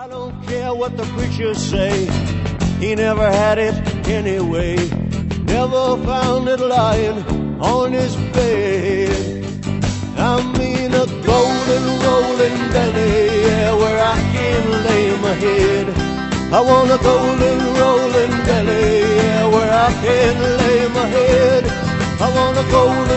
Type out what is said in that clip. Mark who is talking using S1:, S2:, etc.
S1: I don't care what the preachers say, he never had it anyway. Never found it lying on his bed. I mean a golden rolling belly, yeah, where I can lay my head. I want a golden rolling belly, yeah, where I can lay my head. I want a golden